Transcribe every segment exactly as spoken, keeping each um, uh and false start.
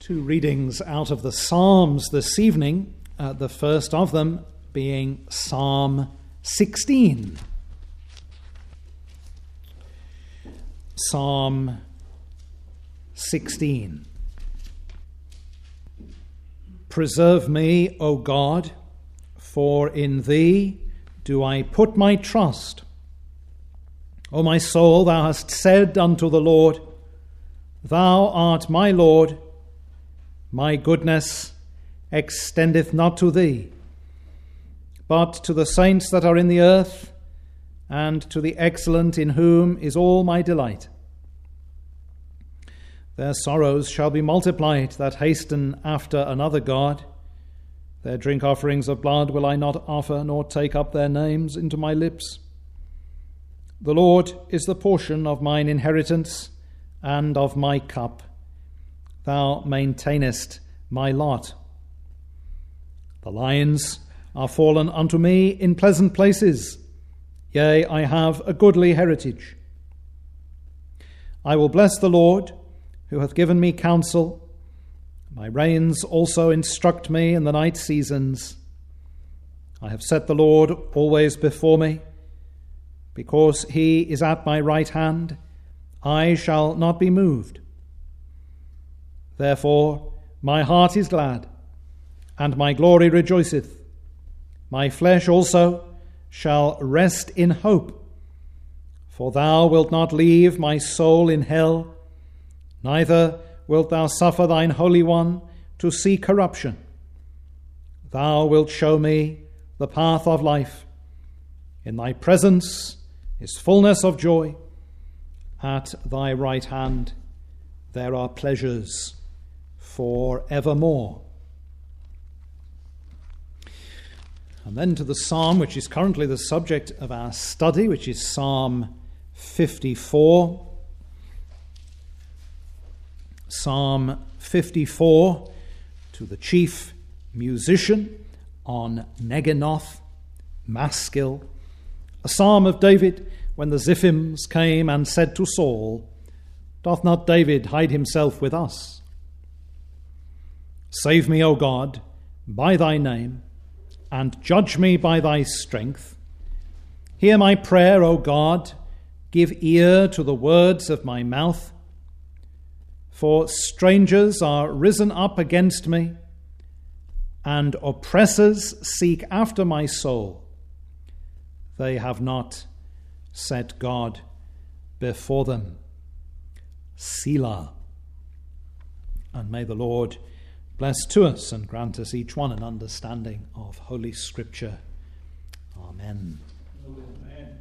Two readings out of the Psalms this evening, uh, the first of them being Psalm sixteen. Psalm sixteen. Preserve me, O God, for in thee do I put my trust. O my soul, thou hast said unto the Lord, Thou art my Lord, my goodness extendeth not to thee, but to the saints that are in the earth, and to the excellent in whom is all my delight. Their sorrows shall be multiplied that hasten after another God. Their drink offerings of blood will I not offer, nor take up their names into my lips. The Lord is the portion of mine inheritance and of my cup. Thou maintainest my lot. The lions are fallen unto me in pleasant places. Yea, I have a goodly heritage. I will bless the Lord, who hath given me counsel. My reins also instruct me in the night seasons. I have set the Lord always before me. Because he is at my right hand, I shall not be moved. Therefore my heart is glad, and my glory rejoiceth. My flesh also shall rest in hope. For thou wilt not leave my soul in hell, neither wilt thou suffer thine Holy One to see corruption. Thou wilt show me the path of life. In thy presence is fullness of joy. At thy right hand there are pleasures for evermore. And then to the psalm which is currently the subject of our study, which is Psalm fifty-four. Psalm fifty-four, to the chief musician on Neginoth, Maskil, a psalm of David when the Ziphims came and said to Saul, Doth not David hide himself with us? Save me, O God, by thy name, and judge me by thy strength. Hear my prayer, O God, give ear to the words of my mouth. For strangers are risen up against me, and oppressors seek after my soul. They have not set God before them. Selah. And may the Lord bless to us and grant us each one an understanding of Holy Scripture. Amen. Amen.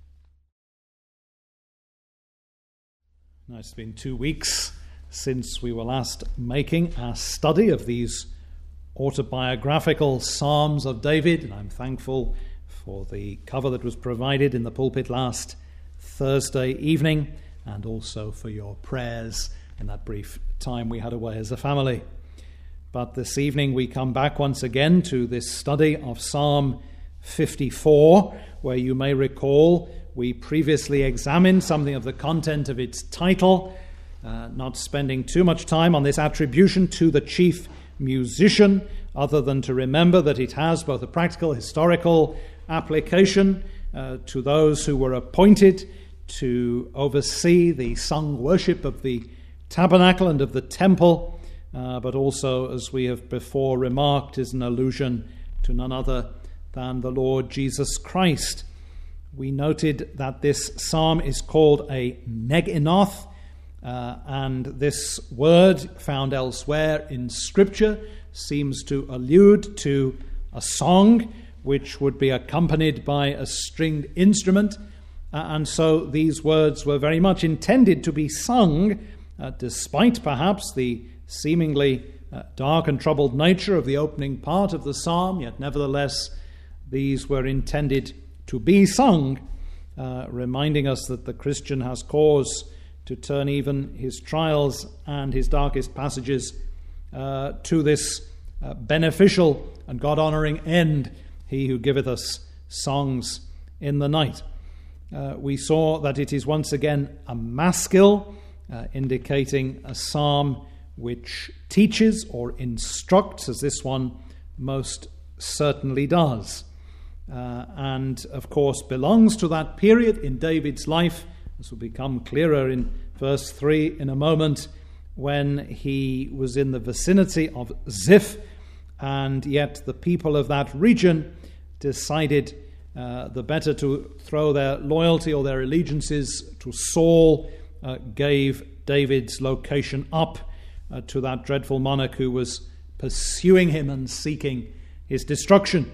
Now, it's been two weeks since we were last making our study of these autobiographical Psalms of David, and I'm thankful for the cover that was provided in the pulpit last Thursday evening, and also for your prayers in that brief time we had away as a family. But this evening we come back once again to this study of Psalm fifty-four, where you may recall we previously examined something of the content of its title, uh, not spending too much time on this attribution to the chief musician, other than to remember that it has both a practical, historical application uh, to those who were appointed to oversee the sung worship of the tabernacle and of the temple, uh, but also, as we have before remarked, is an allusion to none other than the Lord Jesus Christ. We noted that this psalm is called a Neginoth, uh, and this word found elsewhere in Scripture seems to allude to a song which would be accompanied by a stringed instrument, uh, and so these words were very much intended to be sung, uh, despite perhaps the seemingly uh, dark and troubled nature of the opening part of the psalm, yet nevertheless these were intended to be sung, uh, reminding us that the Christian has cause to turn even his trials and his darkest passages uh, to this uh, beneficial and God-honouring end, he who giveth us songs in the night. Uh, we saw that it is once again a maskil, uh, indicating a psalm which teaches or instructs, as this one most certainly does. Uh, and, of course, belongs to that period in David's life. This will become clearer in verse three in a moment, when he was in the vicinity of Ziph, and yet the people of that region decided uh, the better to throw their loyalty or their allegiances to Saul, uh, gave David's location up uh, to that dreadful monarch who was pursuing him and seeking his destruction.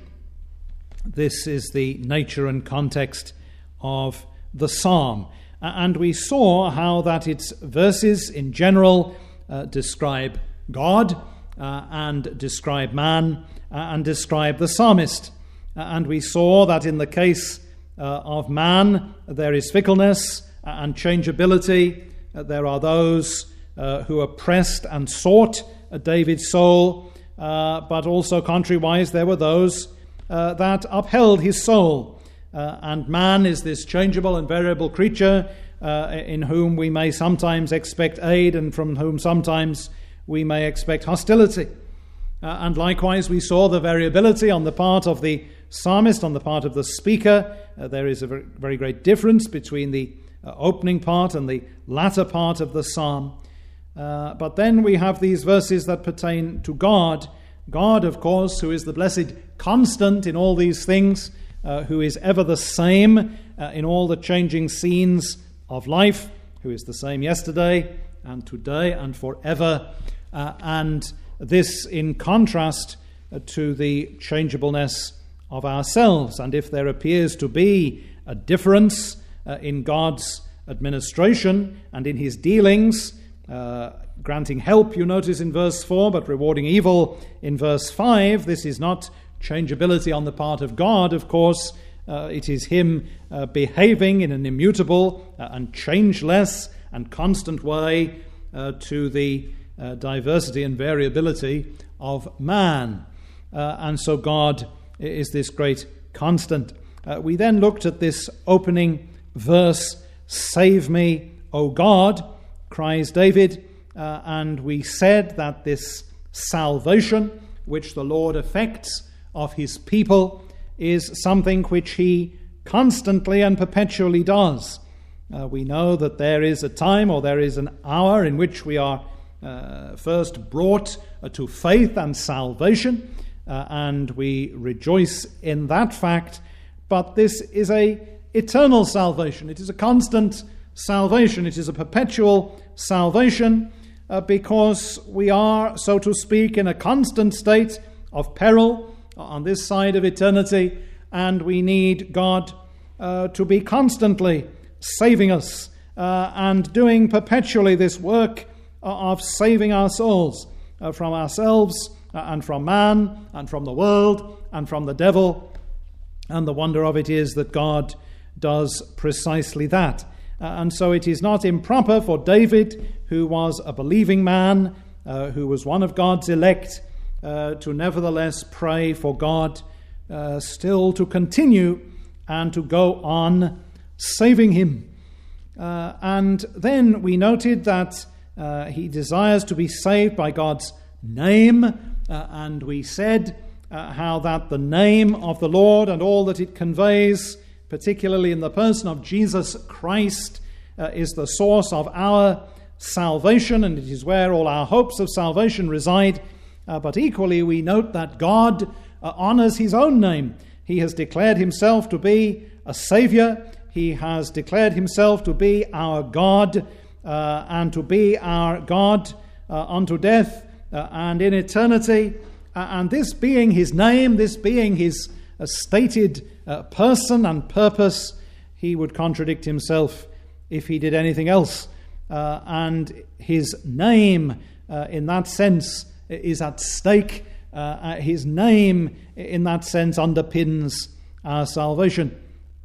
This is the nature and context of the psalm. And we saw how that its verses in general uh, describe God uh, and describe man uh, and describe the psalmist. Uh, and we saw that in the case uh, of man, there is fickleness and changeability. Uh, there are those uh, who oppressed and sought uh, David's soul, uh, but also contrariwise, there were those uh, that upheld his soul. Uh, and man is this changeable and variable creature uh, in whom we may sometimes expect aid and from whom sometimes we may expect hostility. Uh, and likewise, we saw the variability on the part of the psalmist, on the part of the speaker. Uh, there is a very, very great difference between the uh, opening part and the latter part of the psalm. Uh, but then we have these verses that pertain to God. God, of course, who is the blessed constant in all these things, uh, who is ever the same uh, in all the changing scenes of life, who is the same yesterday and today and forever. Uh, and this in contrast uh, to the changeableness of ourselves. And if there appears to be a difference uh, in God's administration and in his dealings, uh, granting help, you notice in verse four, but rewarding evil in verse five, this is not changeability on the part of God, of course. Uh, it is him uh, behaving in an immutable uh, and changeless and constant way uh, to the uh, diversity and variability of man. Uh, and so God is this great constant. Uh, we then looked at this opening verse, "Save me, O God," cries David, uh, and we said that this salvation which the Lord effects of his people is something which he constantly and perpetually does. Uh, we know that there is a time or there is an hour in which we are uh, first brought uh, to faith and salvation, uh, and we rejoice in that fact. But this is a eternal salvation. It is a constant salvation. It is a perpetual salvation uh, because we are, so to speak, in a constant state of peril on this side of eternity, and we need God uh, to be constantly saving us uh, and doing perpetually this work of saving our souls uh, from ourselves uh, and from man and from the world and from the devil. And the wonder of it is that God does precisely that. Uh, and so it is not improper for David, who was a believing man, uh, who was one of God's elect, uh, to nevertheless pray for God uh, still to continue and to go on saving him. Uh, and then we noted that uh, he desires to be saved by God's name, uh, and we said uh, how that the name of the Lord and all that it conveys, particularly in the person of Jesus Christ, uh, is the source of our salvation, and it is where all our hopes of salvation reside. Uh, but equally we note that God uh, honors his own name. He has declared himself to be a Savior. He has declared himself to be our God uh, and to be our God uh, unto death uh, and in eternity. Uh, and this being his name, this being his uh, stated uh, person and purpose, he would contradict himself if he did anything else. Uh, and his name, uh, in that sense, is at stake. Uh, his name, in that sense, underpins our salvation.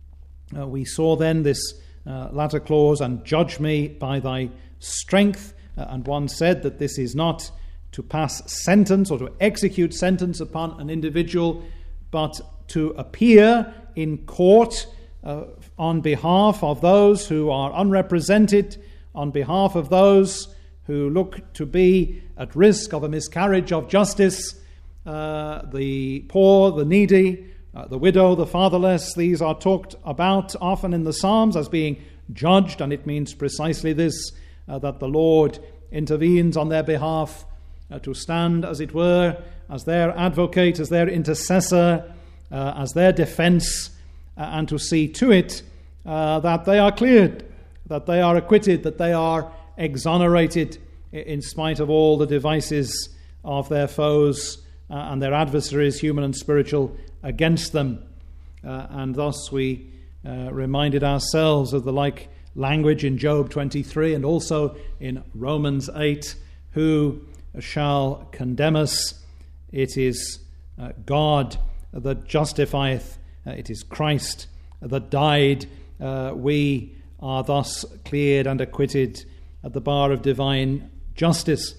Uh, we saw then this uh, latter clause, "and judge me by thy strength." Uh, and one said that this is not to pass sentence or to execute sentence upon an individual, but to appear in court uh, on behalf of those who are unrepresented, on behalf of those who look to be at risk of a miscarriage of justice, uh, the poor, the needy, uh, the widow, the fatherless. These are talked about often in the Psalms as being judged, and it means precisely this, uh, that the Lord intervenes on their behalf, uh, to stand, as it were, as their advocate, as their intercessor, uh, as their defense, uh, and to see to it uh, that they are cleared, that they are acquitted, that they are exonerated in spite of all the devices of their foes uh, and their adversaries, human and spiritual, against them. Uh, and thus we uh, reminded ourselves of the like language in Job twenty-three and also in Romans eight, who shall condemn us? It is uh, God that justifieth, uh, it is Christ that died. Uh, we are thus cleared and acquitted at the bar of divine justice.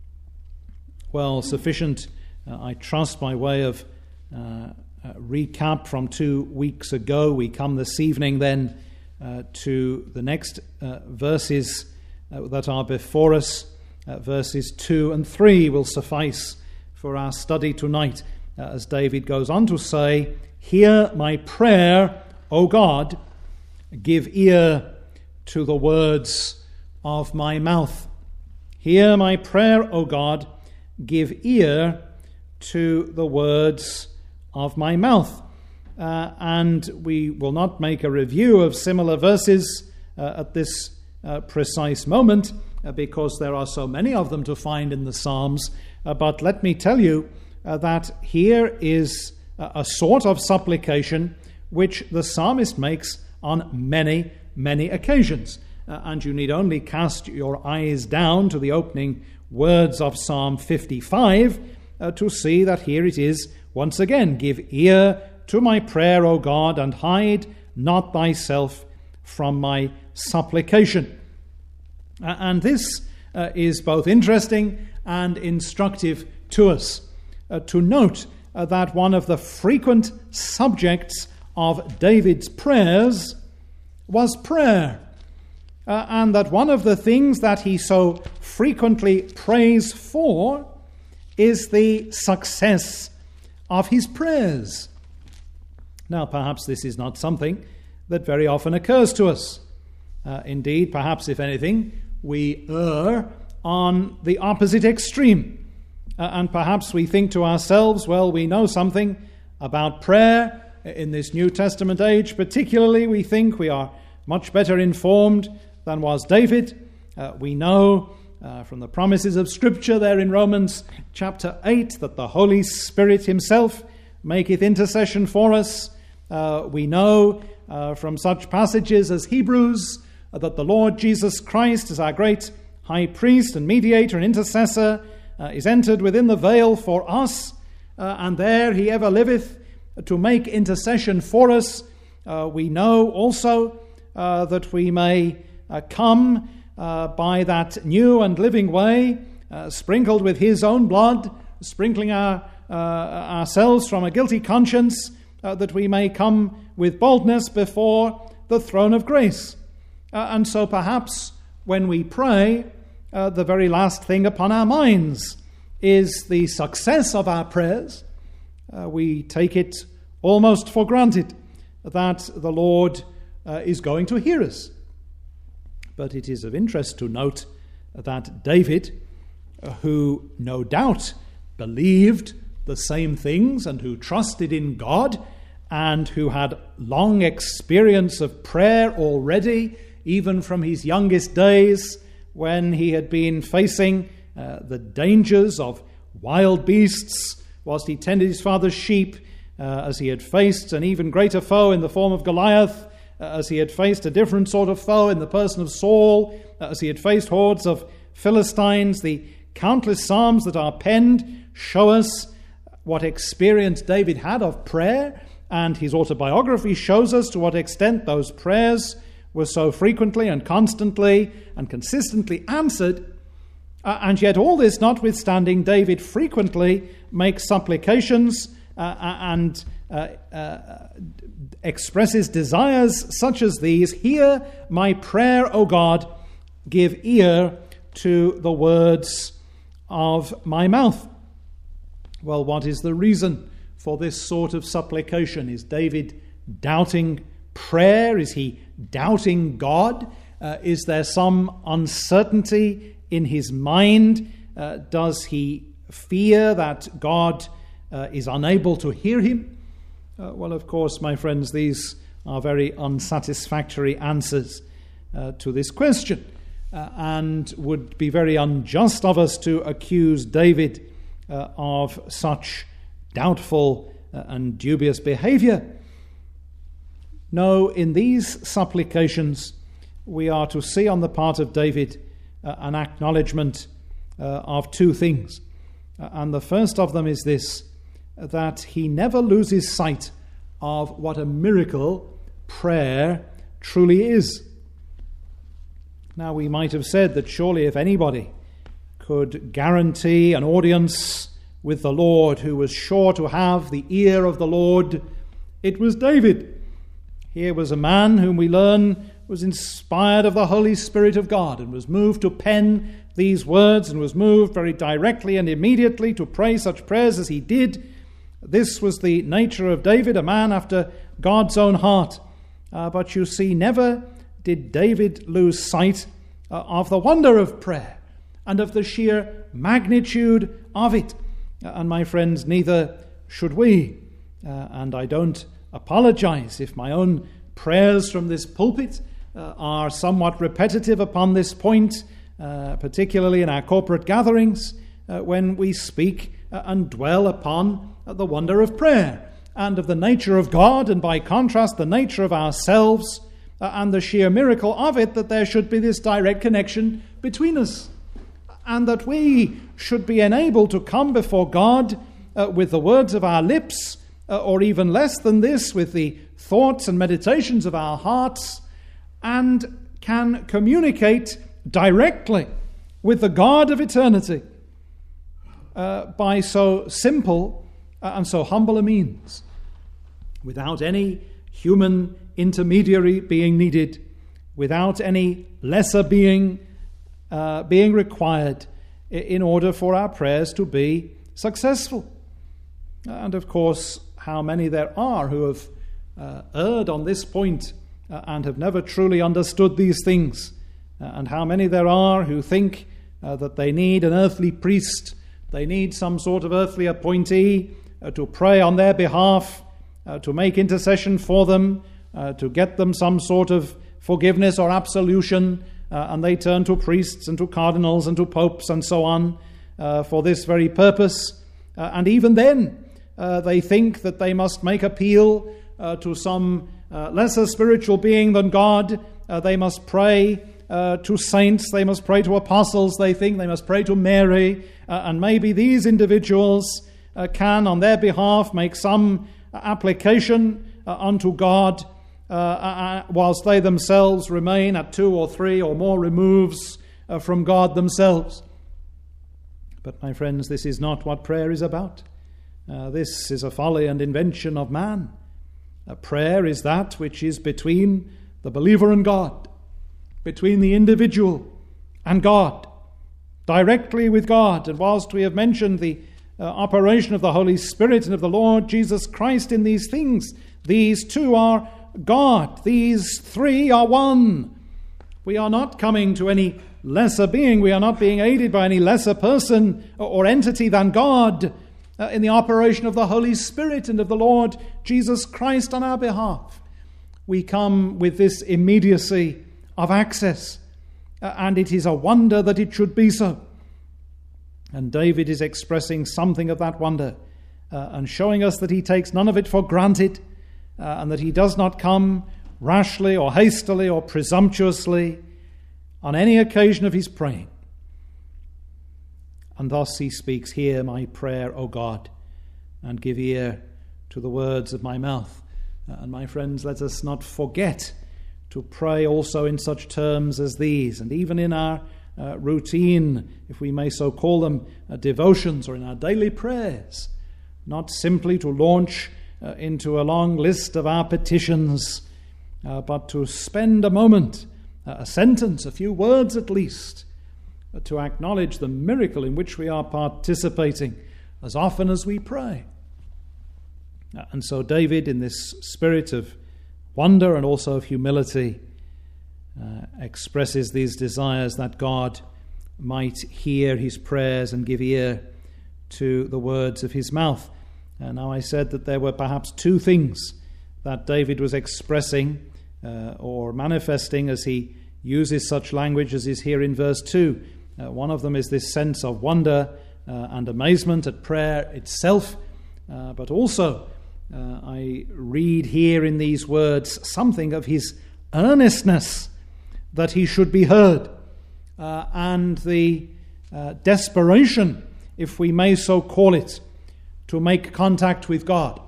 Well, sufficient, uh, I trust, by way of uh, uh, recap from two weeks ago. We come this evening then uh, to the next uh, verses uh, that are before us. Uh, verses two and three will suffice for our study tonight, uh, as David goes on to say, "Hear my prayer, O God, give ear to the words of my mouth." Hear my prayer, O God, give ear to the words of my mouth. Uh, and we will not make a review of similar verses uh, at this uh, precise moment, uh, because there are so many of them to find in the Psalms. Uh, but let me tell you uh, that here is a, a sort of supplication which the psalmist makes on many, many occasions. Uh, and you need only cast your eyes down to the opening words of Psalm fifty-five uh, to see that here it is once again, "Give ear to my prayer, O God, and hide not thyself from my supplication." Uh, and this uh, is both interesting and instructive to us, uh, to note uh, that one of the frequent subjects of David's prayers was prayer. Uh, and that one of the things that he so frequently prays for is the success of his prayers. Now, perhaps this is not something that very often occurs to us. Uh, indeed, perhaps, if anything, we err on the opposite extreme. Uh, and perhaps we think to ourselves, well, we know something about prayer in this New Testament age. Particularly, we think we are much better informed than was David. Uh, we know uh, from the promises of Scripture there in Romans chapter eight that the Holy Spirit himself maketh intercession for us. Uh, we know uh, from such passages as Hebrews uh, that the Lord Jesus Christ is our great high priest and mediator and intercessor, uh, is entered within the veil for us, uh, and there he ever liveth to make intercession for us. Uh, we know also uh, that we may Uh, come uh, by that new and living way, uh, sprinkled with his own blood, sprinkling our, uh, ourselves from a guilty conscience, uh, that we may come with boldness before the throne of grace. Uh, and so perhaps when we pray, uh, the very last thing upon our minds is the success of our prayers. Uh, we take it almost for granted that the Lord uh, is going to hear us. But it is of interest to note that David, who no doubt believed the same things and who trusted in God and who had long experience of prayer already, even from his youngest days when he had been facing uh, the dangers of wild beasts whilst he tended his father's sheep, uh, as he had faced an even greater foe in the form of Goliath, as he had faced a different sort of foe in the person of Saul, as he had faced hordes of Philistines. The countless psalms that are penned show us what experience David had of prayer, and his autobiography shows us to what extent those prayers were so frequently and constantly and consistently answered. Uh, and yet all this notwithstanding, David frequently makes supplications uh, and uh, uh, expresses desires such as these. "Hear my prayer, O God, give ear to the words of my mouth. Well, what is the reason for this sort of supplication? Is David doubting prayer? Is he doubting God? Uh, is there some uncertainty in his mind? Uh, does he fear that God uh, is unable to hear him? Uh, well, of course, my friends, these are very unsatisfactory answers uh, to this question, uh, and would be very unjust of us to accuse David uh, of such doubtful uh, and dubious behavior. No, in these supplications, we are to see on the part of David uh, an acknowledgement uh, of two things. Uh, and the first of them is this, that he never loses sight of what a miracle prayer truly is. Now, we might have said that surely if anybody could guarantee an audience with the Lord, who was sure to have the ear of the Lord, it was David. Here was a man whom we learn was inspired of the Holy Spirit of God and was moved to pen these words and was moved very directly and immediately to pray such prayers as he did. This was the nature of David, a man after God's own heart. Uh, but you see, never did David lose sight uh, of the wonder of prayer and of the sheer magnitude of it. Uh, and my friends, neither should we. Uh, and I don't apologize if my own prayers from this pulpit uh, are somewhat repetitive upon this point, uh, particularly in our corporate gatherings, uh, when we speak uh, and dwell upon uh, the wonder of prayer and of the nature of God, and by contrast the nature of ourselves uh, and the sheer miracle of it, that there should be this direct connection between us, and that we should be enabled to come before God uh, with the words of our lips, uh, or even less than this, with the thoughts and meditations of our hearts, and can communicate directly with the God of eternity uh, by so simple and so humble a means, without any human intermediary being needed, without any lesser being uh, being required in order for our prayers to be successful. And of course, how many there are who have uh, erred on this point uh, and have never truly understood these things, uh, and how many there are who think uh, that they need an earthly priest, they need some sort of earthly appointee uh, to pray on their behalf, uh, to make intercession for them, uh, to get them some sort of forgiveness or absolution, uh, and they turn to priests and to cardinals and to popes and so on uh, for this very purpose. Uh, and even then, uh, they think that they must make appeal uh, to some uh, lesser spiritual being than God. Uh, they must pray uh, to saints, they must pray to apostles, they think they must pray to Mary, uh, and maybe these individuals uh, can, on their behalf, make some application uh, unto God, uh, uh, whilst they themselves remain at two or three or more removes uh, from God themselves. But my friends, this is not what prayer is about. Uh, this is a folly and invention of man. Uh, prayer is that which is between the believer and God, between the individual and God, directly with God. And whilst we have mentioned the uh, operation of the Holy Spirit and of the Lord Jesus Christ in these things, these two are God. These three are one. We are not coming to any lesser being. We are not being aided by any lesser person or entity than God uh, in the operation of the Holy Spirit and of the Lord Jesus Christ on our behalf. We come with this immediacy of access, uh, and it is a wonder that it should be so. And David is expressing something of that wonder uh, and showing us that he takes none of it for granted, uh, and that he does not come rashly or hastily or presumptuously on any occasion of his praying. And thus he speaks, "Hear my prayer, O God, and give ear to the words of my mouth." Uh, and my friends, let us not forget to pray also in such terms as these, and even in our uh, routine, if we may so call them, uh, devotions, or in our daily prayers, not simply to launch uh, into a long list of our petitions, uh, but to spend a moment, uh, a sentence, a few words at least, to acknowledge the miracle in which we are participating as often as we pray. And so David, in this spirit of wonder and also of humility, uh, expresses these desires that God might hear his prayers and give ear to the words of his mouth. And now I said that there were perhaps two things that David was expressing uh, or manifesting as he uses such language as is here in verse two. Uh, one of them is this sense of wonder uh, and amazement at prayer itself, uh, but also uh, I read here in these words something of his earnestness that he should be heard, uh, and the uh, desperation, if we may so call it, to make contact with God.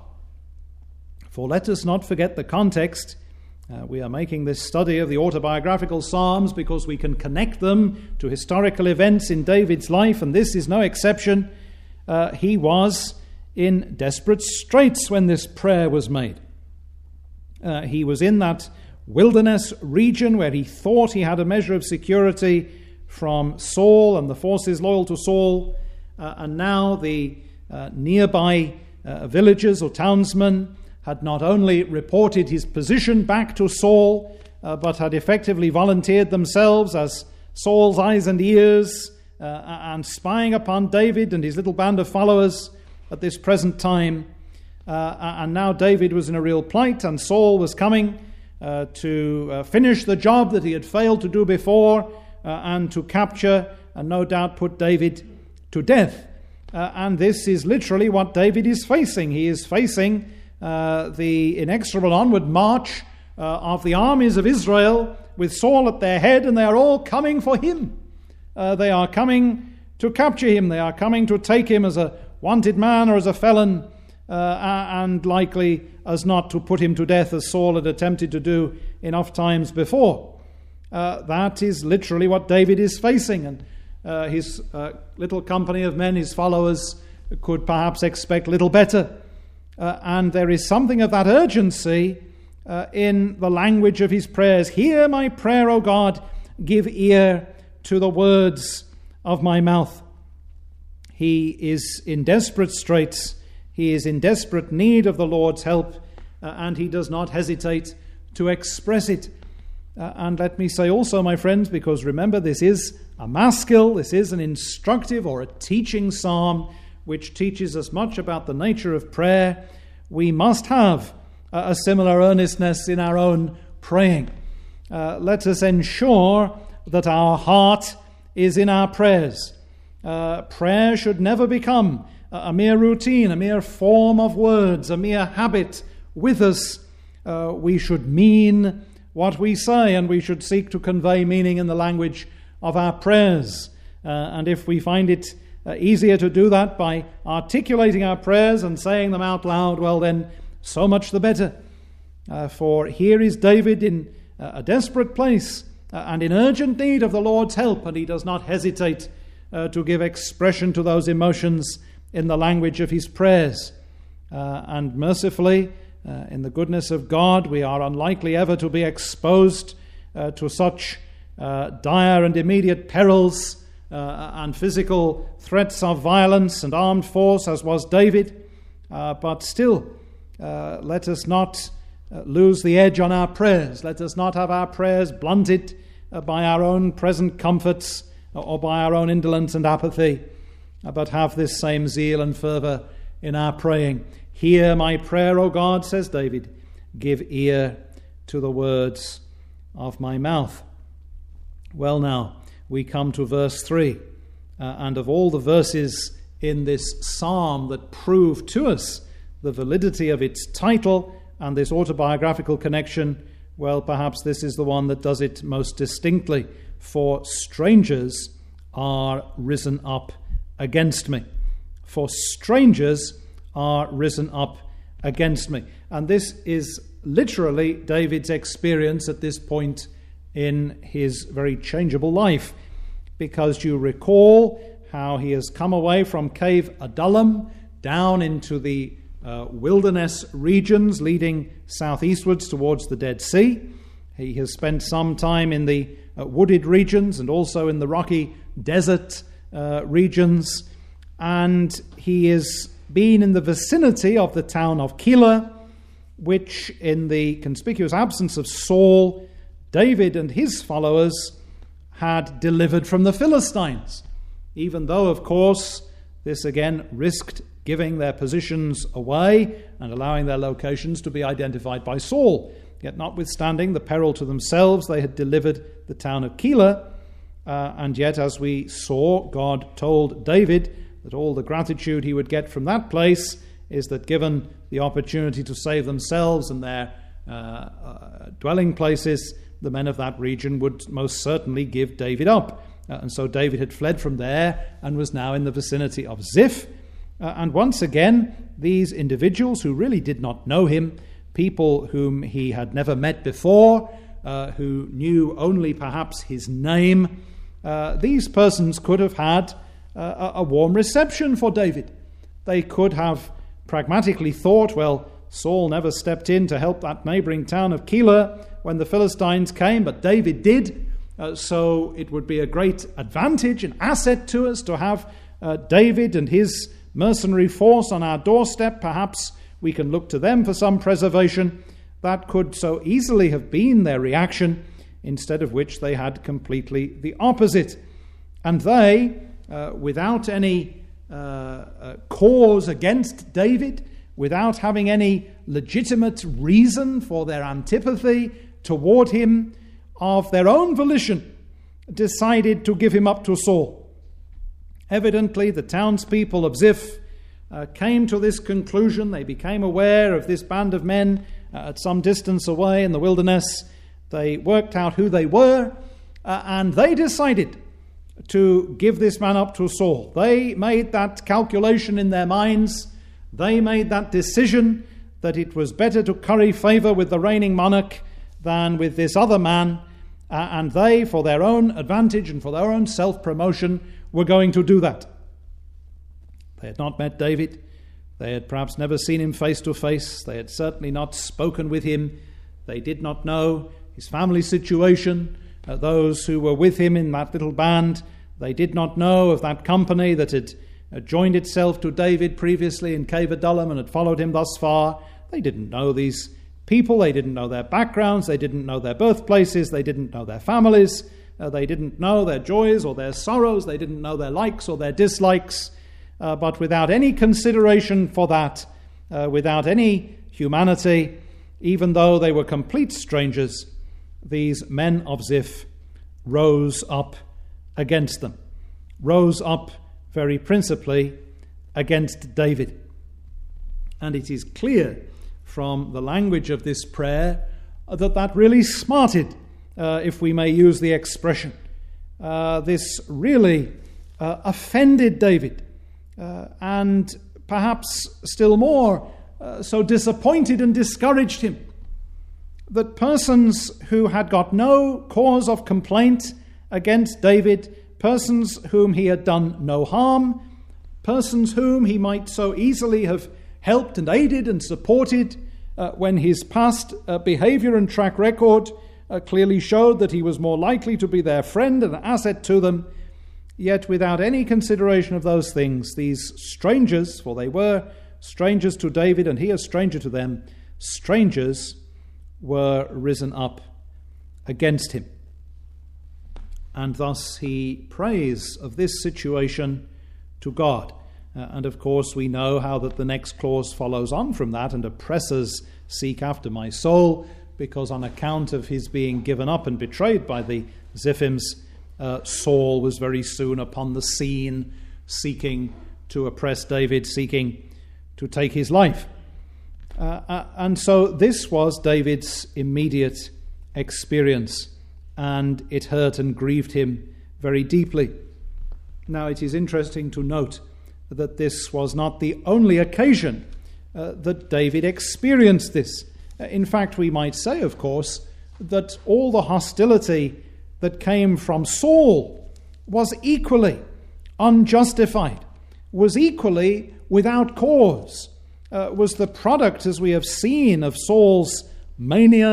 For let us not forget the context. Uh, we are making this study of the autobiographical Psalms because we can connect them to historical events in David's life, and this is no exception. Uh, he was in desperate straits when this prayer was made. Uh, he was in that wilderness region where he thought he had a measure of security from Saul and the forces loyal to Saul, uh, and now the uh, nearby uh, villagers or townsmen had not only reported his position back to Saul, uh, but had effectively volunteered themselves as Saul's eyes and ears uh, and spying upon David and his little band of followers at this present time. Uh, and now David was in a real plight, and Saul was coming uh, to uh, finish the job that he had failed to do before uh, and to capture and no doubt put David to death. Uh, and this is literally what David is facing. He is facing Uh, the inexorable onward march uh, of the armies of Israel with Saul at their head, and they are all coming for him. Uh, they are coming to capture him. They are coming to take him as a wanted man or as a felon, uh, and likely as not to put him to death, as Saul had attempted to do enough times before. Uh, that is literally what David is facing, and uh, his uh, little company of men, his followers, could perhaps expect little better. Uh, and there is something of that urgency uh, in the language of his prayers. Hear my prayer, O God, give ear to the words of my mouth. He is in desperate straits. He is in desperate need of the Lord's help, uh, and he does not hesitate to express it. Uh, and let me say also, my friends, because remember, this is a maskil, this is an instructive or a teaching psalm, which teaches us much about the nature of prayer. We must have a similar earnestness in our own praying. Uh, let us ensure that our heart is in our prayers. Uh, prayer should never become a mere routine, a mere form of words, a mere habit with us. Uh, we should mean what we say, and we should seek to convey meaning in the language of our prayers. Uh, and if we find it Uh, easier to do that by articulating our prayers and saying them out loud, well then, so much the better. Uh, for here is David in uh, a desperate place uh, and in urgent need of the Lord's help, and he does not hesitate uh, to give expression to those emotions in the language of his prayers. Uh, and mercifully, uh, in the goodness of God, we are unlikely ever to be exposed uh, to such uh, dire and immediate perils Uh, and physical threats of violence and armed force as was David. Uh, but still, uh, let us not uh, lose the edge on our prayers. Let us not have our prayers blunted uh, by our own present comforts or, or by our own indolence and apathy, uh, but have this same zeal and fervour in our praying. Hear my prayer, O God, says David. Give ear to the words of my mouth. Well, now, we come to verse three, uh, and of all the verses in this psalm that prove to us the validity of its title and this autobiographical connection, well, perhaps this is the one that does it most distinctly. For strangers are risen up against me. For strangers are risen up against me. And this is literally David's experience at this point in his very changeable life, because you recall how he has come away from Cave Adullam down into the uh, wilderness regions leading southeastwards towards the Dead Sea. He has spent some time in the uh, wooded regions and also in the rocky desert uh, regions, and he has been in the vicinity of the town of Keilah, which, in the conspicuous absence of Saul, David and his followers had delivered from the Philistines, even though, of course, this again risked giving their positions away and allowing their locations to be identified by Saul. Yet notwithstanding the peril to themselves, they had delivered the town of Keilah, uh, and yet, as we saw, God told David that all the gratitude he would get from that place is that, given the opportunity to save themselves and their uh, uh, dwelling places, the men of that region would most certainly give David up. Uh, and so David had fled from there and was now in the vicinity of Ziph. Uh, and once again, these individuals who really did not know him, people whom he had never met before, uh, who knew only perhaps his name, uh, these persons could have had uh, a warm reception for David. They could have pragmatically thought, well, Saul never stepped in to help that neighboring town of Keilah when the Philistines came, but David did. Uh, so it would be a great advantage, an asset to us to have uh, David and his mercenary force on our doorstep. Perhaps we can look to them for some preservation. That could so easily have been their reaction, instead of which they had completely the opposite. And they, uh, without any uh, uh, cause against David, without having any legitimate reason for their antipathy toward him, of their own volition, decided to give him up to Saul. Evidently, the townspeople of Ziph uh, came to this conclusion. They became aware of this band of men uh, at some distance away in the wilderness. They worked out who they were, uh, and they decided to give this man up to Saul. They made that calculation in their minds. They made that decision that it was better to curry favor with the reigning monarch than with this other man, uh, and they, for their own advantage and for their own self-promotion, were going to do that. They had not met David. They had perhaps never seen him face to face. They had certainly not spoken with him. They did not know his family situation. Uh, those who were with him in that little band, they did not know of that company that had uh, joined itself to David previously in Cave Adullam and had followed him thus far. They didn't know these people. They didn't know their backgrounds. They didn't know their birthplaces. They didn't know their families. Uh, they didn't know their joys or their sorrows. They didn't know their likes or their dislikes. Uh, but without any consideration for that, uh, without any humanity, even though they were complete strangers, these men of Ziph rose up against them, rose up very principally against David. And it is clear from the language of this prayer that that really smarted, uh, if we may use the expression. Uh, this really uh, offended David, uh, and perhaps still more uh, so disappointed and discouraged him. That persons who had got no cause of complaint against David, persons whom he had done no harm, persons whom he might so easily have helped and aided and supported uh, when his past uh, behavior and track record uh, clearly showed that he was more likely to be their friend and an asset to them, yet without any consideration of those things, these strangers, for they were strangers to David and he a stranger to them, strangers were risen up against him. And thus he prays of this situation to God. Uh, and of course we know how that the next clause follows on from that, and oppressors seek after my soul, because on account of his being given up and betrayed by the Ziphims, uh, Saul was very soon upon the scene, seeking to oppress David, seeking to take his life. Uh, uh, and so this was David's immediate experience, and it hurt and grieved him very deeply. Now it is interesting to note that this was not the only occasion uh, that David experienced this. Uh, in fact, we might say, of course, that all the hostility that came from Saul was equally unjustified, was equally without cause, uh, was the product, as we have seen, of Saul's mania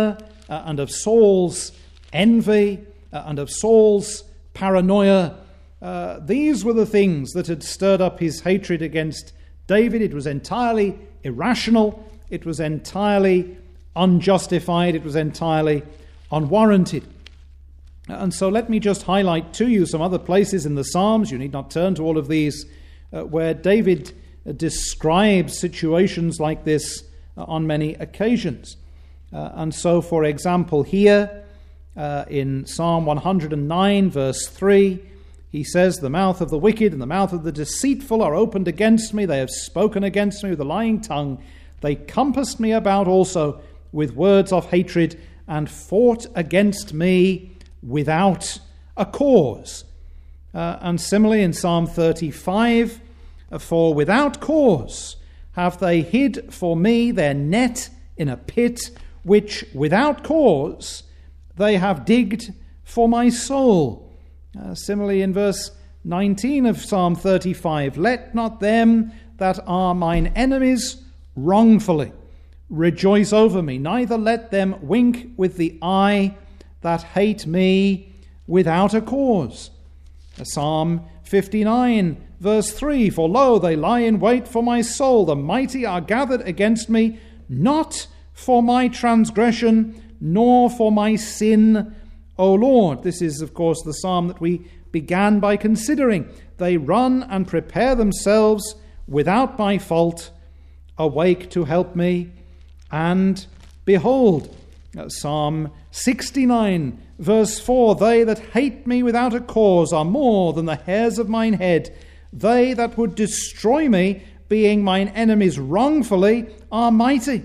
uh, and of Saul's envy uh, and of Saul's paranoia. Uh, these were the things that had stirred up his hatred against David. It was entirely irrational. It was entirely unjustified. It was entirely unwarranted. And so let me just highlight to you some other places in the Psalms. You need not turn to all of these, uh, where David uh, describes situations like this uh, on many occasions. Uh, and so, for example, here uh, in Psalm one hundred nine, verse three, he says, "The mouth of the wicked and the mouth of the deceitful are opened against me. They have spoken against me with a lying tongue. They compassed me about also with words of hatred and fought against me without a cause." Uh, and similarly in Psalm thirty-five, "For without cause have they hid for me their net in a pit, which without cause they have digged for my soul." Uh, similarly in verse nineteen of Psalm thirty-five, "Let not them that are mine enemies wrongfully rejoice over me, neither let them wink with the eye that hate me without a cause." Psalm fifty-nine, verse three, "For lo, they lie in wait for my soul. The mighty are gathered against me, not for my transgression, nor for my sin, O Lord." This is, of course, the psalm that we began by considering. "They run and prepare themselves without my fault, awake to help me, and behold." Psalm sixty-nine, verse four, "They that hate me without a cause are more than the hairs of mine head. They that would destroy me, being mine enemies wrongfully, are mighty."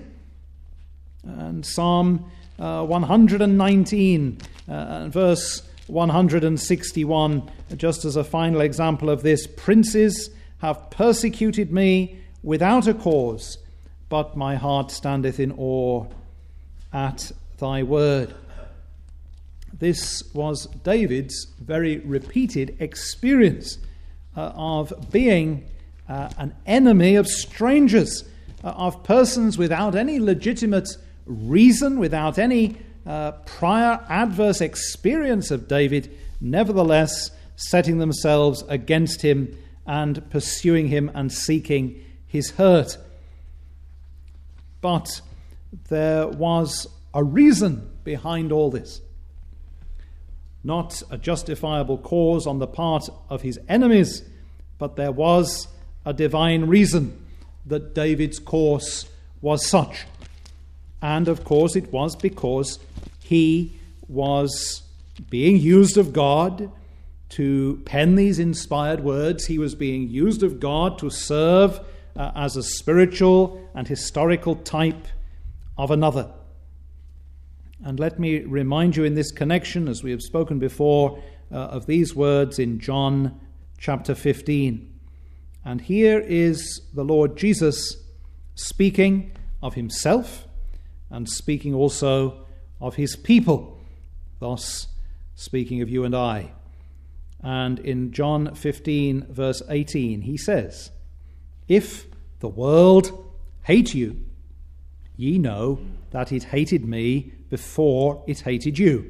And Psalm uh, one hundred nineteen, uh, verse one hundred sixty-one, just as a final example of this, "Princes have persecuted me without a cause, but my heart standeth in awe at thy word." This was David's very repeated experience uh, of being uh, an enemy of strangers, uh, of persons without any legitimate reason, without any uh, prior adverse experience of David, nevertheless setting themselves against him and pursuing him and seeking his hurt. But there was a reason behind all this. Not a justifiable cause on the part of his enemies, but there was a divine reason that David's course was such. And of course it was because he was being used of God to pen these inspired words. He was being used of God to serve uh, as a spiritual and historical type of another. And let me remind you in this connection, as we have spoken before, uh, of these words in John chapter fifteen. And here is the Lord Jesus speaking of himself and speaking also of his people, thus speaking of you and I. And in John fifteen, verse eighteen, he says, "If the world hate you, ye know that it hated me before it hated you.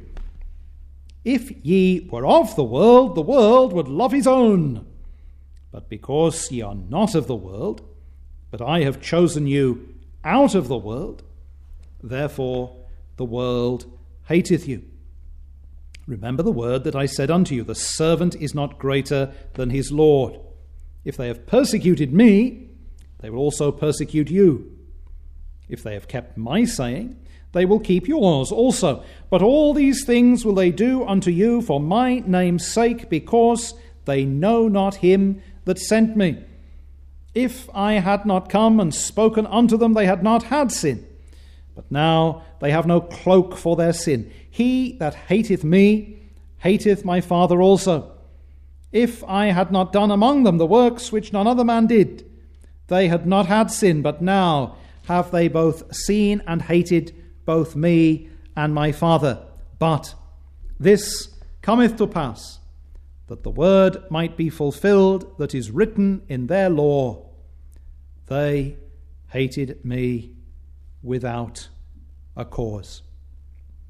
If ye were of the world, the world would love his own. But because ye are not of the world, but I have chosen you out of the world, therefore the world hateth you. Remember the word that I said unto you, the servant is not greater than his Lord. If they have persecuted me, they will also persecute you. If they have kept my saying, they will keep yours also. But all these things will they do unto you for my name's sake, because they know not him that sent me. If I had not come and spoken unto them, they had not had sin. But now they have no cloak for their sin. He that hateth me hateth my Father also. If I had not done among them the works which none other man did, they had not had sin, but now have they both seen and hated both me and my Father. But this cometh to pass, that the word might be fulfilled that is written in their law, they hated me without a cause."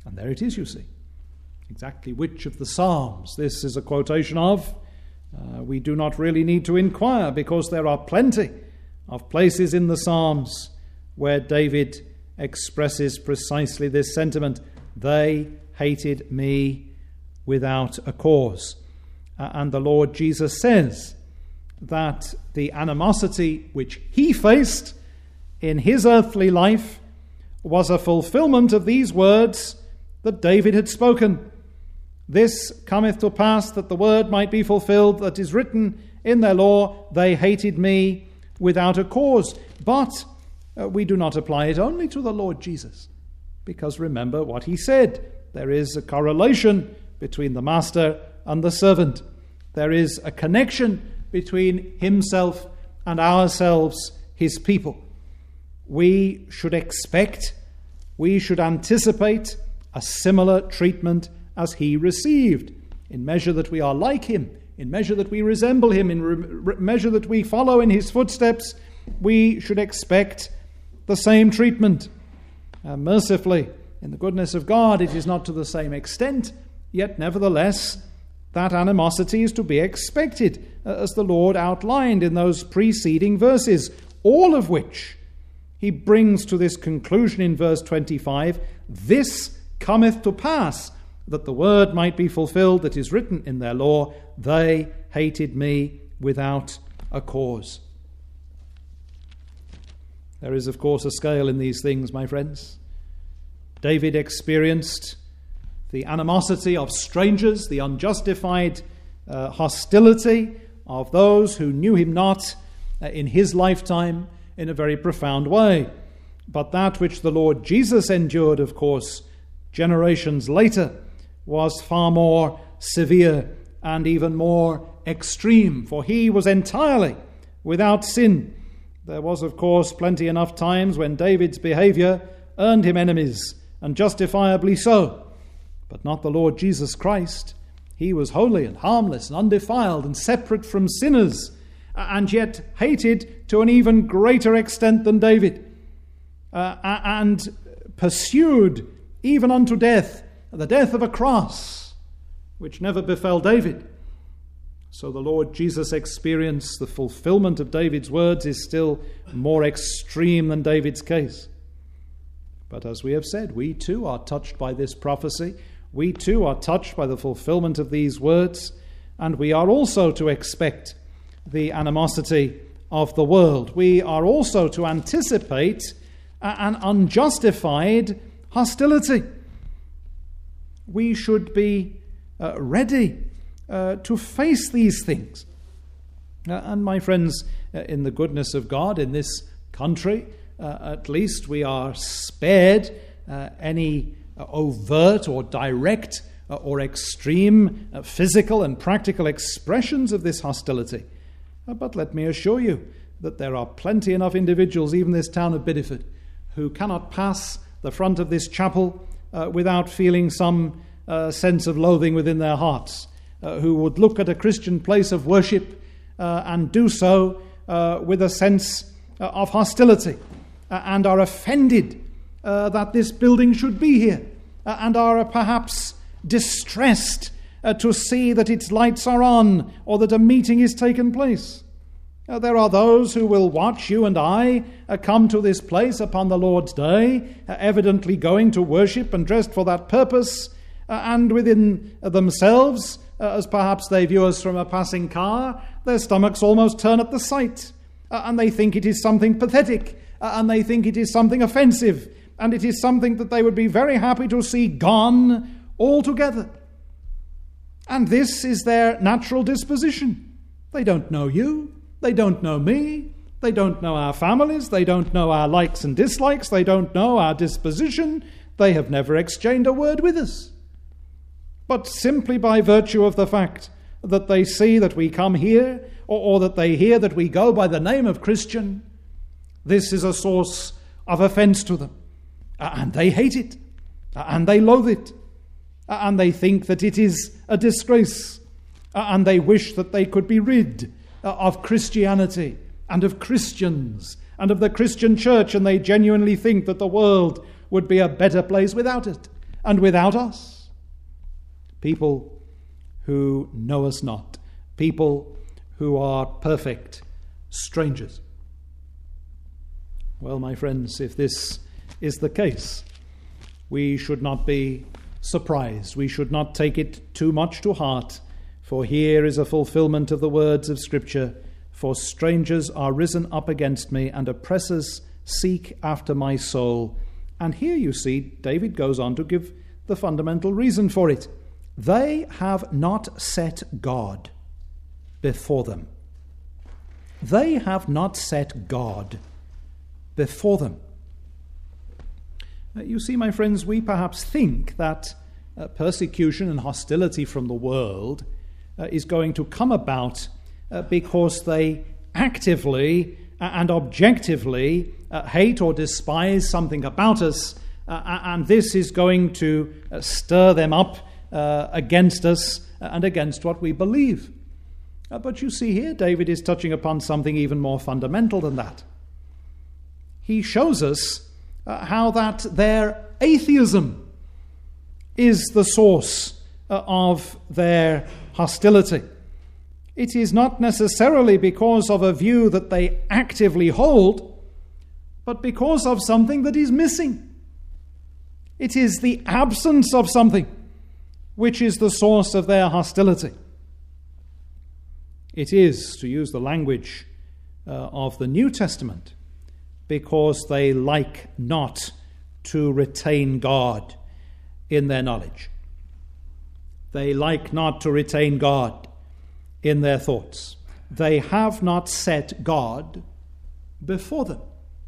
And there it is, you see. Exactly which of the Psalms this is a quotation of, uh, we do not really need to inquire, because there are plenty of places in the Psalms where David expresses precisely this sentiment. They hated me without a cause. Uh, and the Lord Jesus says that the animosity which he faced in his earthly life was a fulfillment of these words that David had spoken. This cometh to pass, that the word might be fulfilled that is written in their law, they hated me without a cause. But uh, we do not apply it only to the Lord Jesus, because remember what he said. There is a correlation between the master and the servant. There is a connection between himself and ourselves, his people. We should expect, we should anticipate a similar treatment as he received, in measure that we are like him, in measure that we resemble him, in re- measure that we follow in his footsteps. We should expect the same treatment. Uh, mercifully, in the goodness of God, it is not to the same extent, yet nevertheless that animosity is to be expected, uh, as the Lord outlined in those preceding verses, all of which he brings to this conclusion in verse twenty-five. This cometh to pass, that the word might be fulfilled that is written in their law, they hated me without a cause. There is, of course, a scale in these things, my friends. David experienced the animosity of strangers, the unjustified uh, hostility of those who knew him not uh, in his lifetime in a very profound way. But that which the Lord Jesus endured, of course, generations later, was far more severe and even more extreme, for he was entirely without sin. There was, of course, plenty enough times when David's behavior earned him enemies, and justifiably so, but not the Lord Jesus Christ. He was holy and harmless and undefiled and separate from sinners, and yet hated to an even greater extent than David, uh, and pursued even unto death, the death of a cross, which never befell David. So the Lord Jesus' experience, the fulfillment of David's words, is still more extreme than David's case. But as we have said, we too are touched by this prophecy. We too are touched by the fulfillment of these words, and we are also to expect the animosity of the world. We are also to anticipate an unjustified hostility. We should be uh, ready uh, to face these things. Uh, and my friends, uh, in the goodness of God, in this country, uh, at least we are spared uh, any uh, overt or direct uh, or extreme uh, physical and practical expressions of this hostility. Uh, but let me assure you that there are plenty enough individuals, even this town of Bideford, who cannot pass the front of this chapel uh, without feeling some uh, sense of loathing within their hearts, uh, who would look at a Christian place of worship uh, and do so uh, with a sense uh, of hostility, uh, and are offended uh, that this building should be here, uh, and are perhaps distressed uh, to see that its lights are on or that a meeting is taking place. Uh, there are those who will watch you and I uh, come to this place upon the Lord's day, uh, evidently going to worship and dressed for that purpose, uh, and within uh, themselves, uh, as perhaps they view us from a passing car, their stomachs almost turn at the sight, uh, and they think it is something pathetic, uh, and they think it is something offensive, and it is something that they would be very happy to see gone altogether. And this is their natural disposition. They don't know you. They don't know me. They don't know our families. They don't know our likes and dislikes. They don't know our disposition. They have never exchanged a word with us. But simply by virtue of the fact that they see that we come here, or, or that they hear that we go by the name of Christian, this is a source of offense to them. And they hate it. And they loathe it. And they think that it is a disgrace. And they wish that they could be rid of Christianity and of Christians and of the Christian church, and they genuinely think that the world would be a better place without it. and without us. People who know us not, people who are perfect strangers. Well, my friends, if this is the case, we should not be surprised. We should not take it too much to heart, for here is a fulfillment of the words of Scripture. For strangers are risen up against me, and oppressors seek after my soul. And here you see, David goes on to give the fundamental reason for it. They have not set God before them. They have not set God before them. Uh, you see, my friends, we perhaps think that uh, persecution and hostility from the world uh, is going to come about uh, because they actively and objectively uh, hate or despise something about us, uh, and this is going to uh, stir them up uh, against us and against what we believe. Uh, but you see here, David is touching upon something even more fundamental than that. He shows us uh, how that their atheism is the source uh, of their hostility. It is not necessarily because of a view that they actively hold, but because of something that is missing. It is the absence of something which is the source of their hostility. It is, to use the language uh, of the New Testament, because they like not to retain God in their knowledge. They like not to retain God in their thoughts. They have not set God before them.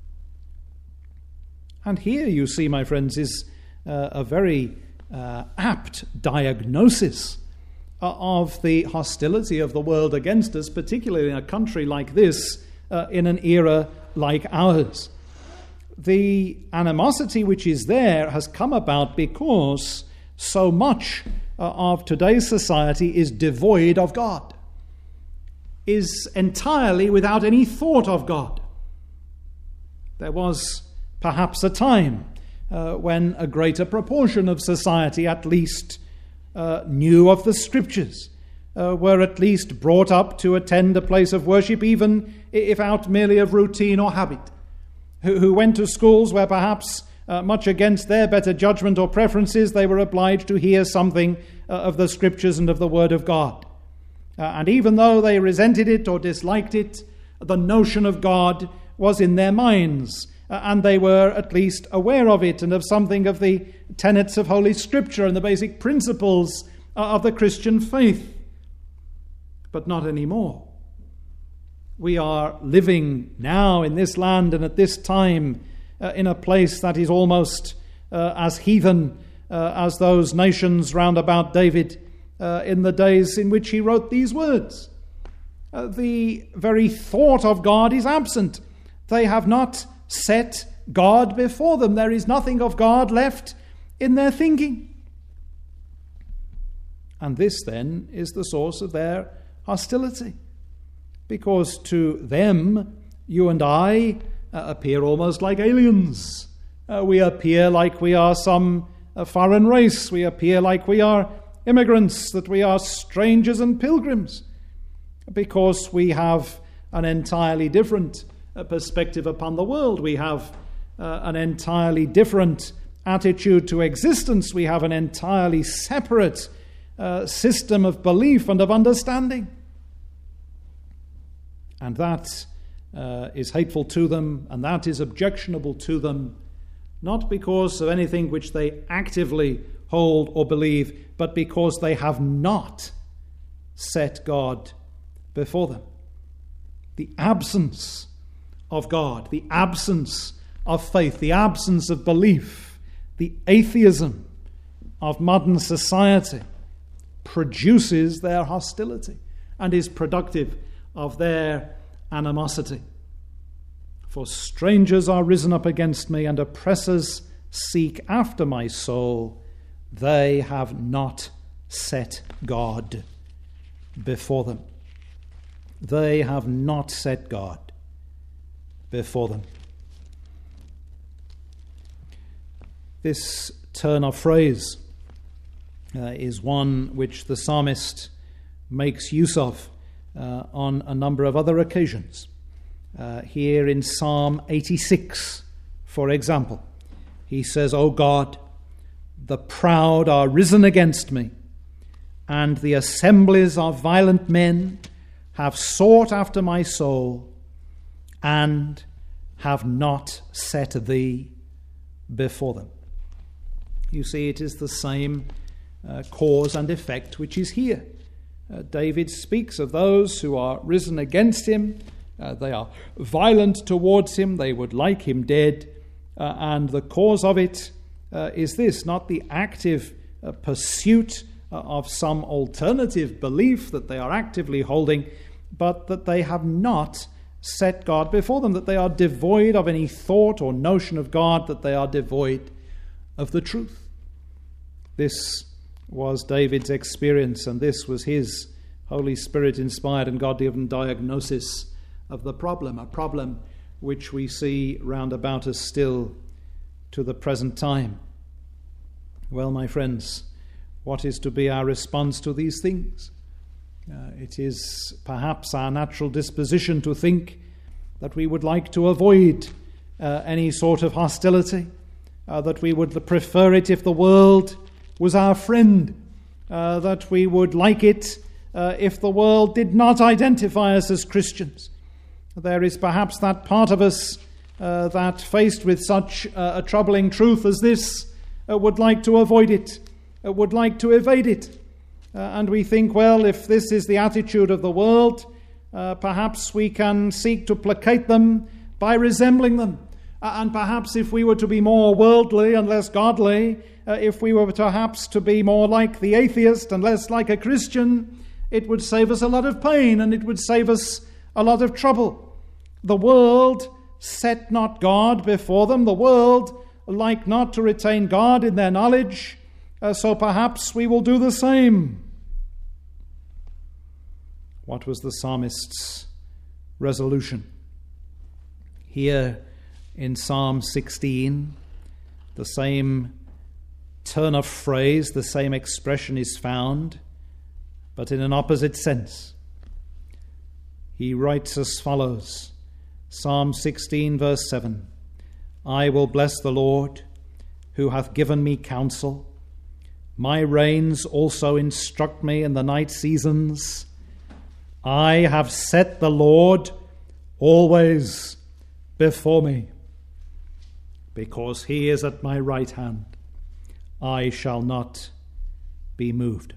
And here, you see, my friends, is uh, a very uh, apt diagnosis of the hostility of the world against us, particularly in a country like this, uh, in an era like ours. The animosity which is there has come about because so much uh, of today's society is devoid of God, is entirely without any thought of God. There was perhaps a time uh, when a greater proportion of society at least Uh, knew of the Scriptures, uh, were at least brought up to attend a place of worship, even if out merely of routine or habit, who, who went to schools where perhaps, uh, much against their better judgment or preferences, they were obliged to hear something uh, of the Scriptures and of the Word of God. Uh, and even though they resented it or disliked it, the notion of God was in their minds, uh, and they were at least aware of it and of something of the tenets of Holy Scripture and the basic principles of the Christian faith. But not anymore. We are living now in this land and at this time uh, in a place that is almost uh, as heathen uh, as those nations round about David uh, in the days in which he wrote these words. Uh, the very thought of God is absent. They have not set God before them. There is nothing of God left in their thinking. And this then is the source of their hostility, because to them, you and I uh, appear almost like aliens. Uh, we appear like we are some uh, foreign race. We appear like we are immigrants, that we are strangers and pilgrims, because we have an entirely different uh, perspective upon the world. We have uh, an entirely different attitude to existence. We have an entirely separate uh, system of belief and of understanding. And that uh, is hateful to them, and that is objectionable to them, not because of anything which they actively hold or believe, but because they have not set God before them. The absence of God, the absence of faith, the absence of belief, the atheism of modern society produces their hostility and is productive of their animosity. For strangers are risen up against me, and oppressors seek after my soul. They have not set God before them. They have not set God before them. This turn of phrase uh, is one which the psalmist makes use of uh, on a number of other occasions. Uh, here in Psalm eighty-six, for example, he says, O God, the proud are risen against me, and the assemblies of violent men have sought after my soul, and have not set thee before them. You see, it is the same uh, cause and effect which is here. Uh, David speaks of those who are risen against him. Uh, they are violent towards him. They would like him dead. Uh, and the cause of it uh, is this, not the active uh, pursuit uh, of some alternative belief that they are actively holding, but that they have not set God before them, that they are devoid of any thought or notion of God, that they are devoid of the truth. This was David's experience, and this was his Holy Spirit-inspired and God-given diagnosis of the problem, a problem which we see round about us still to the present time. Well, my friends, what is to be our response to these things? Uh, it is perhaps our natural disposition to think that we would like to avoid uh, any sort of hostility, uh, that we would prefer it if the world was our friend, uh, that we would like it uh, if the world did not identify us as Christians. There is perhaps that part of us uh, that, faced with such uh, a troubling truth as this, uh, would like to avoid it, uh, would like to evade it. Uh, and we think, well, if this is the attitude of the world, uh, perhaps we can seek to placate them by resembling them. Uh, and perhaps if we were to be more worldly and less godly, uh, if we were perhaps to be more like the atheist and less like a Christian, it would save us a lot of pain and it would save us a lot of trouble. The world set not God before them. The world like not to retain God in their knowledge. Uh, so perhaps we will do the same. What was the psalmist's resolution? Here in Psalm sixteen, the same turn of phrase, the same expression is found, but in an opposite sense. He writes as follows, Psalm sixteen, verse seven, I will bless the Lord, who hath given me counsel. My reins also instruct me in the night seasons. I have set the Lord always before me. Because he is at my right hand, I shall not be moved.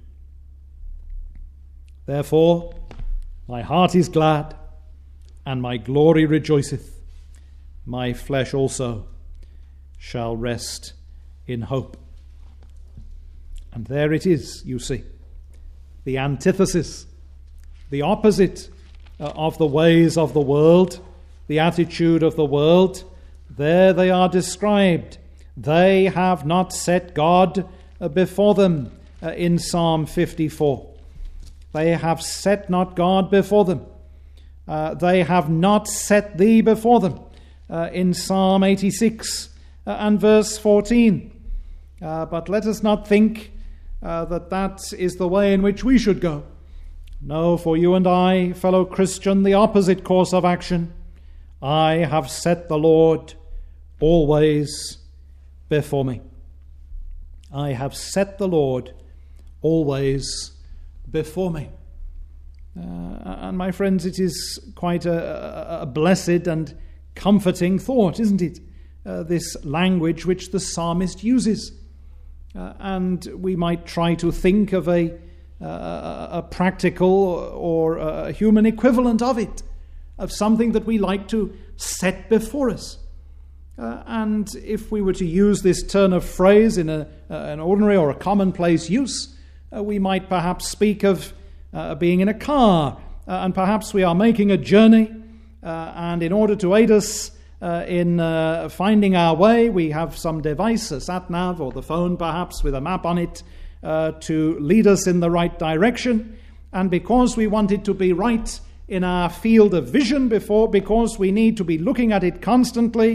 Therefore, my heart is glad, and my glory rejoiceth. My flesh also shall rest in hope. And there it is, you see, the antithesis, the opposite uh, of the ways of the world, the attitude of the world. There they are described. They have not set God uh, before them uh, in Psalm fifty-four. They have set not God before them. Uh, they have not set thee before them uh, in Psalm eighty-six uh, and verse fourteen. Uh, but let us not think uh, that that is the way in which we should go. No, for you and I, fellow Christian, the opposite course of action. I have set the Lord always before me. I have set the Lord always before me. Uh, and my friends, it is quite a, a blessed and comforting thought, isn't it? Uh, this language which the psalmist uses. Uh, and we might try to think of a, uh, a practical or a human equivalent of it, of something that we like to set before us. Uh, and if we were to use this turn of phrase in a, uh, an ordinary or a commonplace use, uh, we might perhaps speak of uh, being in a car, uh, and perhaps we are making a journey, uh, and in order to aid us uh, in uh, finding our way, we have some device, a sat-nav or the phone perhaps with a map on it, uh, to lead us in the right direction. And because we want it to be right in our field of vision, before, because we need to be looking at it constantly,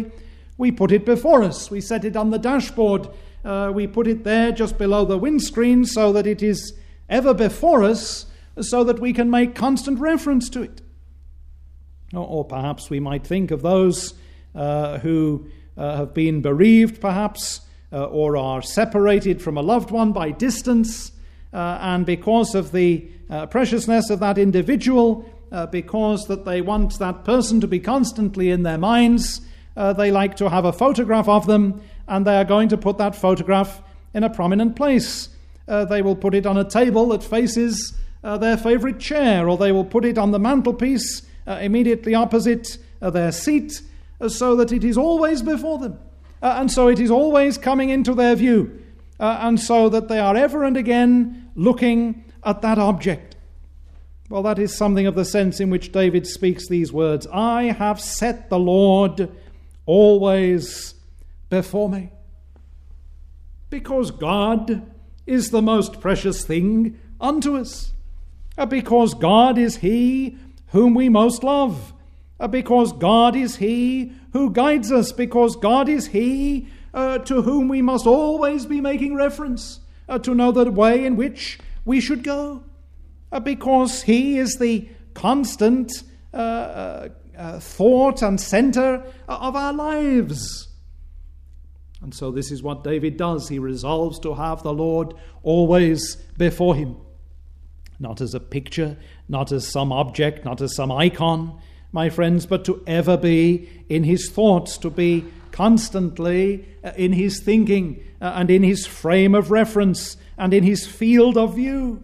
we put it before us. We set it on the dashboard. Uh, we put it there just below the windscreen so that it is ever before us, so that we can make constant reference to it. Or, or perhaps we might think of those uh, who uh, have been bereaved, perhaps, uh, or are separated from a loved one by distance, uh, and because of the uh, preciousness of that individual, uh, because that they want that person to be constantly in their minds, uh, they like to have a photograph of them, and they are going to put that photograph in a prominent place. Uh, they will put it on a table that faces uh, their favorite chair, or they will put it on the mantelpiece uh, immediately opposite uh, their seat, uh, so that it is always before them. Uh, and so it is always coming into their view. Uh, and so that they are ever and again looking at that object. Well, that is something of the sense in which David speaks these words. I have set the Lord always before me. Because God is the most precious thing unto us. Uh, because God is He whom we most love. Uh, because God is He who guides us. Because God is He uh, to whom we must always be making reference, uh, to know the way in which we should go. Uh, because He is the constant uh, uh, uh, thought and center of our lives. And so this is what David does. He resolves to have the Lord always before him. Not as a picture, not as some object, not as some icon, my friends, but to ever be in his thoughts, to be constantly in his thinking and in his frame of reference and in his field of view.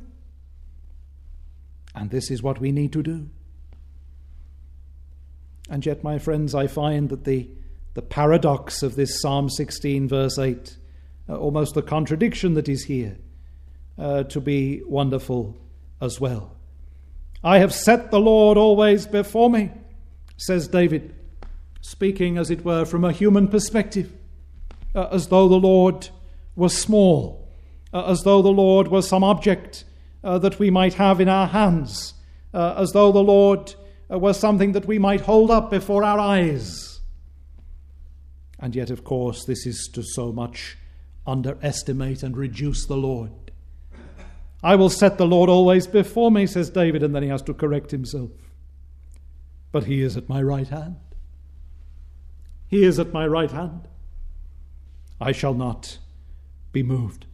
And this is what we need to do. And yet, my friends, I find that the The paradox of this Psalm sixteen, verse eight, uh, almost the contradiction that is here, uh, to be wonderful as well. I have set the Lord always before me, says David, speaking, as it were, from a human perspective, uh, as though the Lord was small, uh, as though the Lord was some object uh, that we might have in our hands, uh, as though the Lord uh, was something that we might hold up before our eyes. And yet, of course, this is to so much underestimate and reduce the Lord. I will set the Lord always before me, says David, and then he has to correct himself. But he is at my right hand. He is at my right hand. I shall not be moved.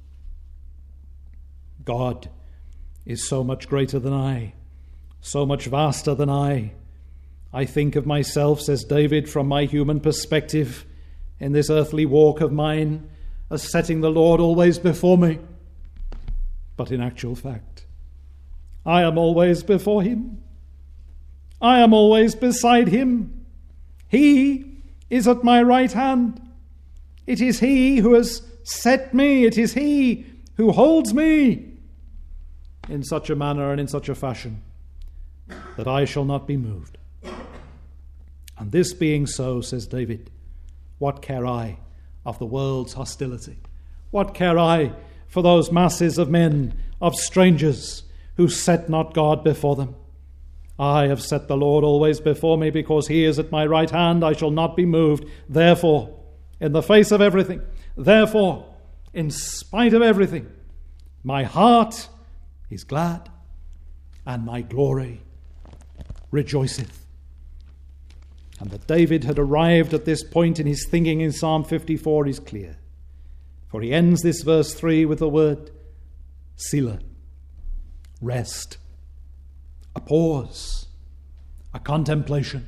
God is so much greater than I, so much vaster than I. I think of myself, says David, from my human perspective, in this earthly walk of mine, as setting the Lord always before me. But in actual fact, I am always before him. I am always beside him. He is at my right hand. It is he who has set me. It is he who holds me in such a manner and in such a fashion that I shall not be moved. And this being so, says David, what care I of the world's hostility? What care I for those masses of men, of strangers, who set not God before them? I have set the Lord always before me, because he is at my right hand. I shall not be moved. Therefore, in the face of everything, therefore, in spite of everything, my heart is glad, and my glory rejoiceth. And that David had arrived at this point in his thinking in Psalm fifty-four is clear. For he ends this verse three with the word Selah, rest, a pause, a contemplation.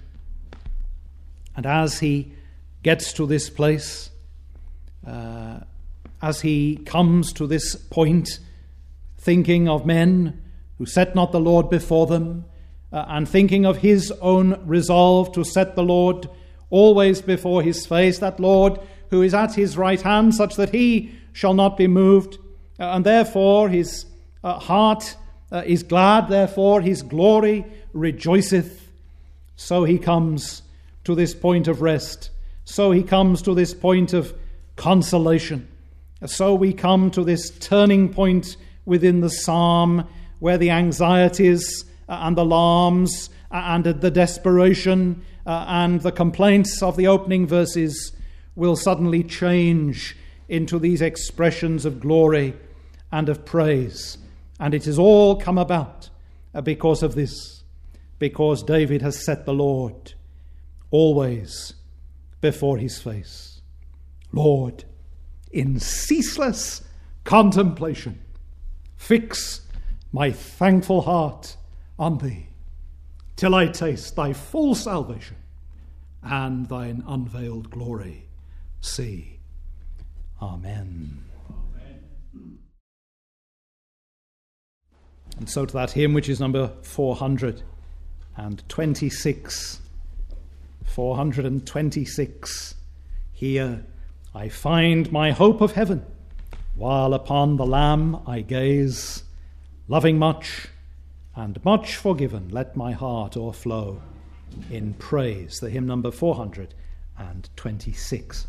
And as he gets to this place, uh, as he comes to this point, thinking of men who set not the Lord before them, Uh, and thinking of his own resolve to set the Lord always before his face, that Lord who is at his right hand, such that he shall not be moved, uh, and therefore his uh, heart uh, is glad, therefore his glory rejoiceth. So he comes to this point of rest. So he comes to this point of consolation. So we come to this turning point within the psalm where the anxieties and the alarms and the desperation uh, and the complaints of the opening verses will suddenly change into these expressions of glory and of praise. And it has all come about because of this, because David has set the Lord always before his face. Lord, in ceaseless contemplation, fix my thankful heart on thee, till I taste thy full salvation and thine unveiled glory see. Amen. Amen. And so to that hymn, which is number four hundred twenty-six. four hundred twenty-six. Here I find my hope of heaven, while upon the Lamb I gaze, loving much and much forgiven, let my heart o'erflow in praise. The hymn number four hundred twenty-six.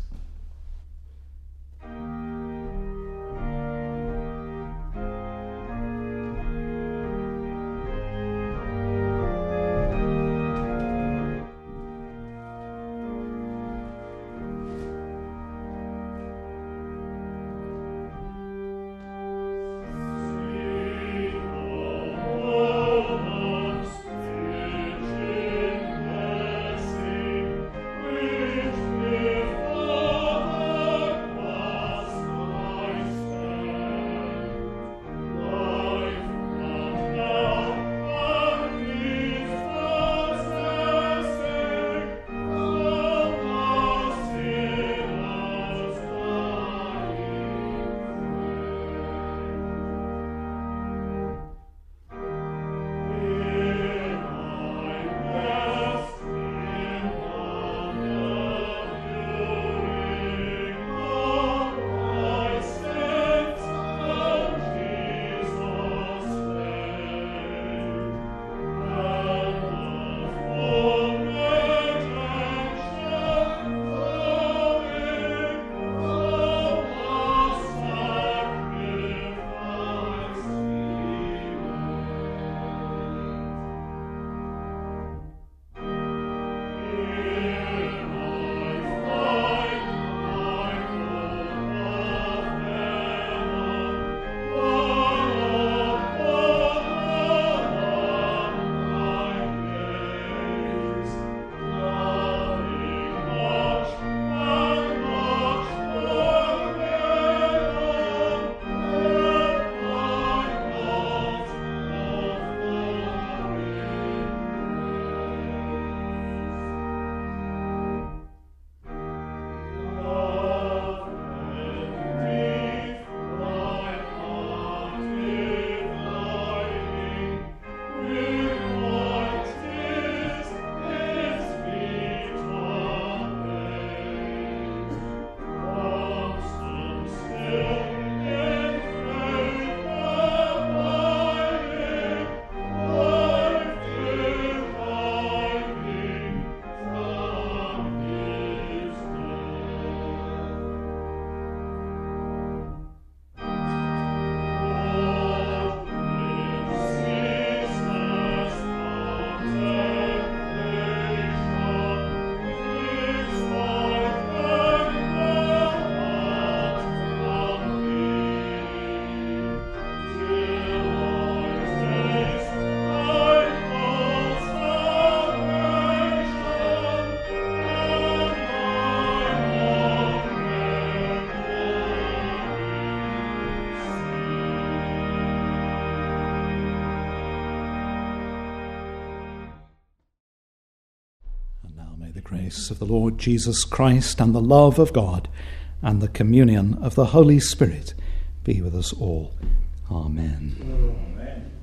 Grace of the Lord Jesus Christ and the love of God and the communion of the Holy Spirit be with us all. Amen. Amen.